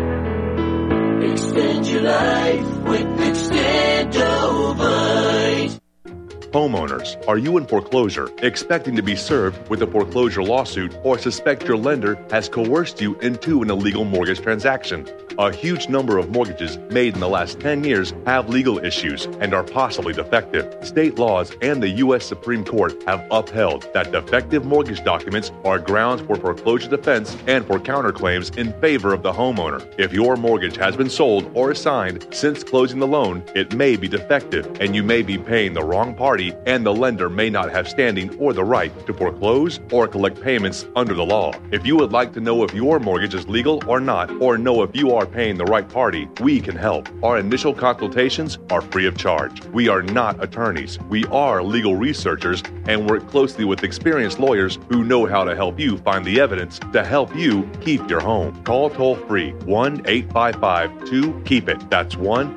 [SPEAKER 5] Extend your life with Extendivite.
[SPEAKER 17] Homeowners, are you in foreclosure, expecting to be served with a foreclosure lawsuit, or suspect your lender has coerced you into an illegal mortgage transaction? A huge number of mortgages made in the last 10 years have legal issues and are possibly defective. State laws and the U.S. Supreme Court have upheld that defective mortgage documents are grounds for foreclosure defense and for counterclaims in favor of the homeowner. If your mortgage has been sold or assigned since closing the loan, it may be defective, and you may be paying the wrong party, and the lender may not have standing or the right to foreclose or collect payments under the law. If you would like to know if your mortgage is legal or not, or know if you are paying the right party, we can help. Our initial consultations are free of charge. We are not attorneys. We are legal researchers and work closely with experienced lawyers who know how to help you find the evidence to help you keep your home. Call toll-free 1-855-2-KEEP-IT. That's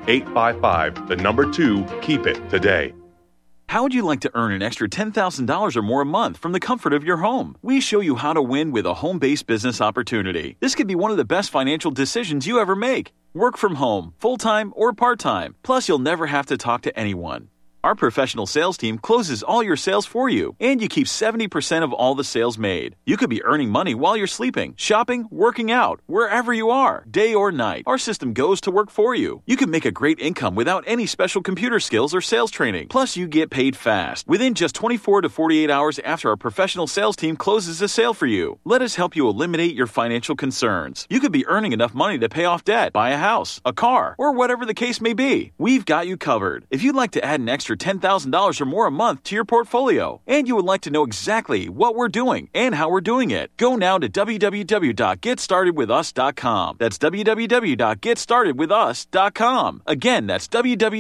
[SPEAKER 17] 1-855-2-KEEP-IT today.
[SPEAKER 18] How would you like to earn an extra $10,000 or more a month from the comfort of your home? We show you how to win with a home-based business opportunity. This could be one of the best financial decisions you ever make. Work from home, full-time or part-time. Plus, you'll never have to talk to anyone. Our professional sales team closes all your sales for you, and you keep 70% of all the sales made. You could be earning money while you're sleeping, shopping, working out, wherever you are, day or night. Our system goes to work for you. You can make a great income without any special computer skills or sales training. Plus, you get paid fast, within just 24 to 48 hours after our professional sales team closes a sale for you. Let us help you eliminate your financial concerns. You could be earning enough money to pay off debt, buy a house, a car, or whatever the case may be. We've got you covered. If you'd like to add an extra $10,000 or more a month to your portfolio, and you would like to know exactly what we're doing and how we're doing it, go now to www.getstartedwithus.com. That's www.getstartedwithus.com. Again, that's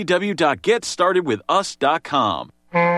[SPEAKER 18] www.getstartedwithus.com.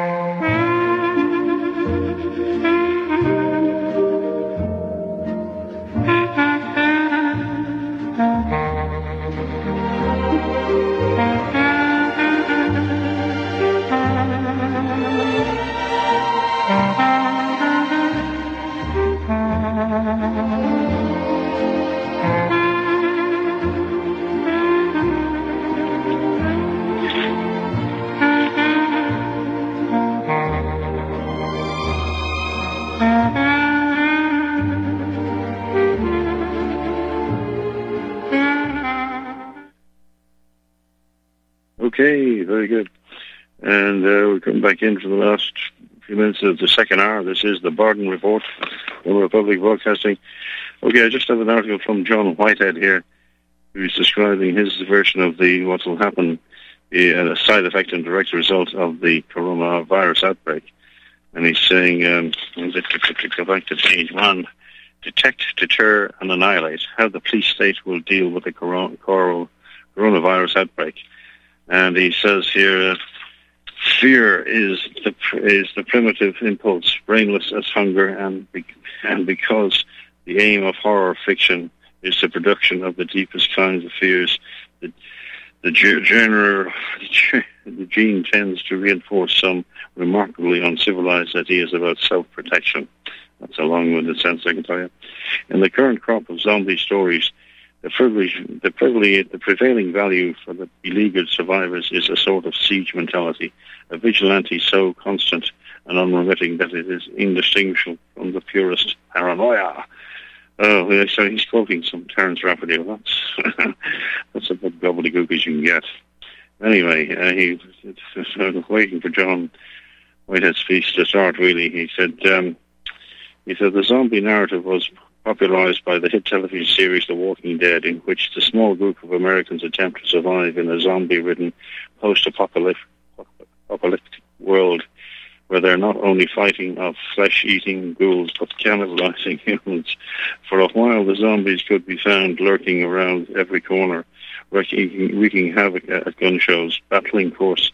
[SPEAKER 1] Okay, very good. And we're coming back in for the last few minutes of the second hour. This is the Barden Report from Republic Broadcasting. Okay, I just have an article from John Whitehead here, who's describing his version of what will happen, a side effect and direct result of the coronavirus outbreak. And he's saying, go back to page 1, detect, deter, and annihilate, how the police state will deal with the coronavirus outbreak. And he says here, fear is the primitive impulse, brainless as hunger, and because the aim of horror fiction is the production of the deepest kinds of fears, the gene tends to reinforce some remarkably uncivilized ideas about self-protection. That's a long-winded sentence, I can tell you. In the current crop of zombie stories, the prevailing value for the beleaguered survivors is a sort of siege mentality, a vigilante so constant and unremitting that it is indistinguishable from the purest paranoia. Oh, so he's quoting some Terence Raphael. That's about gobbledygook as you can get. Anyway, he was waiting for John Whitehead's speech to start, really. He said the zombie narrative was popularized by the hit television series The Walking Dead, in which the small group of Americans attempt to survive in a zombie-ridden post-apocalyptic world where they're not only fighting off flesh-eating ghouls but cannibalizing humans. For a while, the zombies could be found lurking around every corner, wreaking havoc at gun shows, battling corsets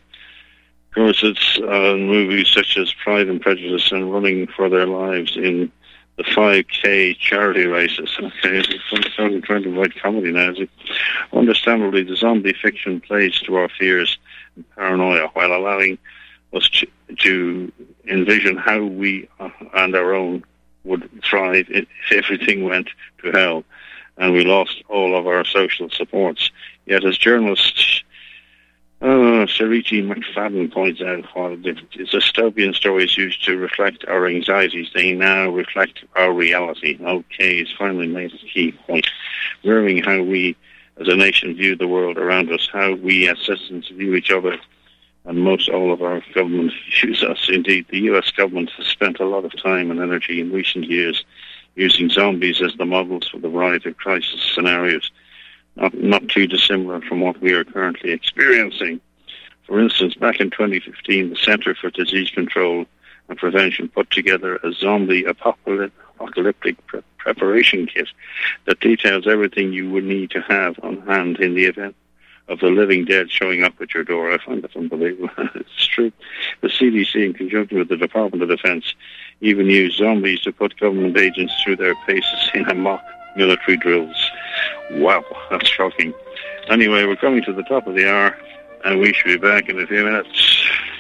[SPEAKER 1] on movies such as Pride and Prejudice, and running for their lives in the 5K charity races. Okay, I'm trying to write comedy now. Understandably, the zombie fiction plays to our fears and paranoia while allowing us to envision how we and our own would thrive if everything went to hell and we lost all of our social supports. Yet, as journalist Sariti McFadden points out, while the dystopian stories used to reflect our anxieties, they now reflect our reality. Okay, he's finally made a key point. Mirroring how we as a nation view the world around us, how we as citizens view each other, and most all of our government views us. Indeed, the U.S. government has spent a lot of time and energy in recent years using zombies as the models for the variety of crisis scenarios, not too dissimilar from what we are currently experiencing. For instance, back in 2015, the Center for Disease Control and Prevention put together a zombie apocalyptic preparation kit that details everything you would need to have on hand in the event of the living dead showing up at your door. I find that unbelievable. It's true. The CDC, in conjunction with the Department of Defense, even used zombies to put government agents through their paces in mock military drills. Wow, that's shocking. Anyway, we're coming to the top of the hour, and we should be back in a few minutes.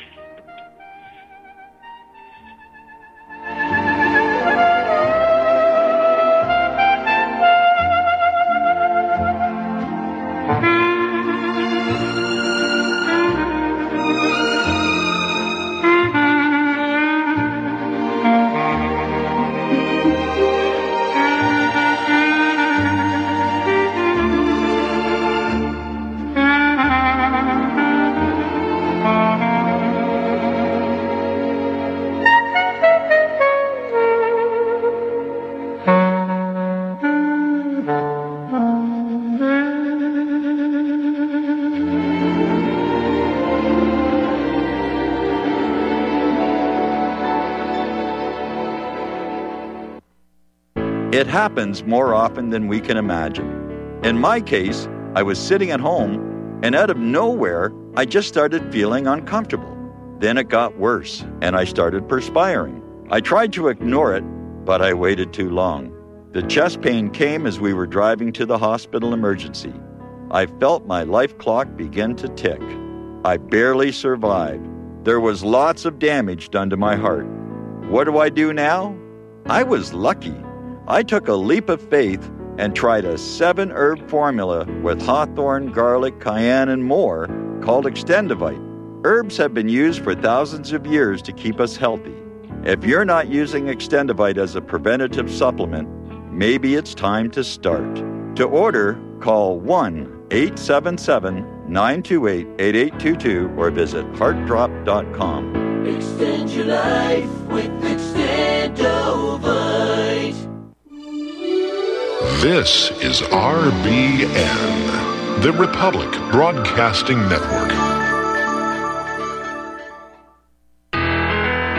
[SPEAKER 4] It happens more often than we can imagine. In my case, I was sitting at home, and out of nowhere, I just started feeling uncomfortable. Then it got worse, and I started perspiring. I tried to ignore it, but I waited too long. The chest pain came as we were driving to the hospital emergency. I felt my life clock begin to tick. I barely survived. There was lots of damage done to my heart. What do I do now? I was lucky. I took a leap of faith and tried a 7-herb formula with hawthorn, garlic, cayenne, and more called Extendivite. Herbs have been used for thousands of years to keep us healthy. If you're not using Extendivite as a preventative supplement, maybe it's time to start. To order, call 1-877-928-8822 or visit heartdrop.com.
[SPEAKER 5] Extend your life with Extendovite.
[SPEAKER 19] This is RBN, the Republic Broadcasting Network.